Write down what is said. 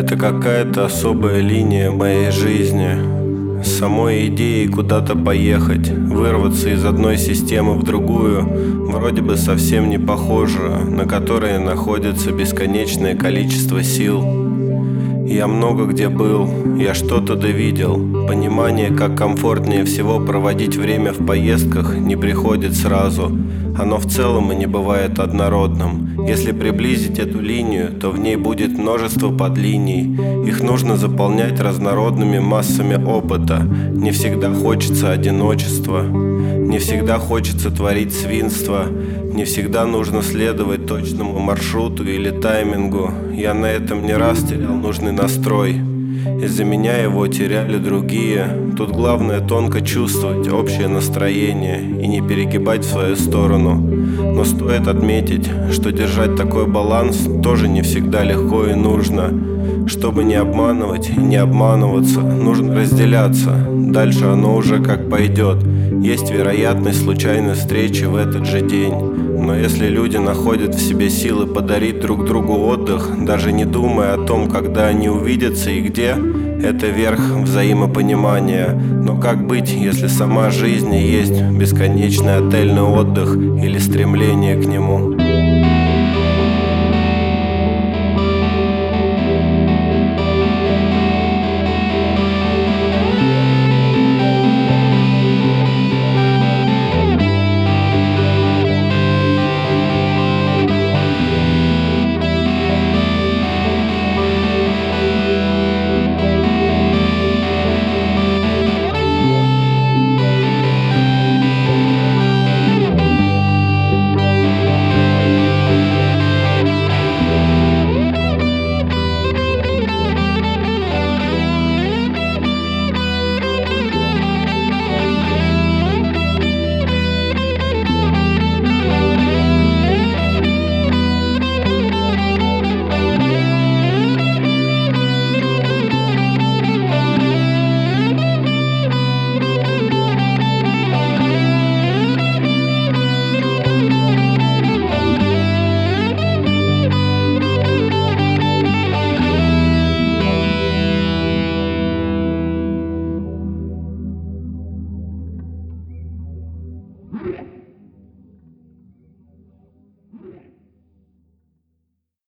Это какая-то особая линия моей жизни. С самой идеей куда-то поехать, вырваться из одной системы в другую, вроде бы совсем не похожую, на которой находится бесконечное количество сил. Я много где был, я что-то довидел. Понимание, как комфортнее всего проводить время в поездках, не приходит сразу. Оно в целом и не бывает однородным. Если приблизить эту линию, то в ней будет множество подлиний. Их нужно заполнять разнородными массами опыта. Не всегда хочется одиночества, не всегда хочется творить свинство, не всегда нужно следовать точному маршруту или таймингу. Я на этом не раз терял нужный настрой. Из-за меня его теряли другие. Тут главное тонко чувствовать общее настроение и не перегибать в свою сторону. Но стоит отметить, что держать такой баланс тоже не всегда легко и нужно. Чтобы не обманывать и не обманываться, нужно разделяться. Дальше оно уже как пойдет. Есть вероятность случайной встречи в этот же день. Но если люди находят в себе силы подарить друг другу отдых, даже не думая о том, когда они увидятся и где, это верх взаимопонимания. Но как быть, если сама жизнь и есть бесконечный отельный отдых или стремление к нему?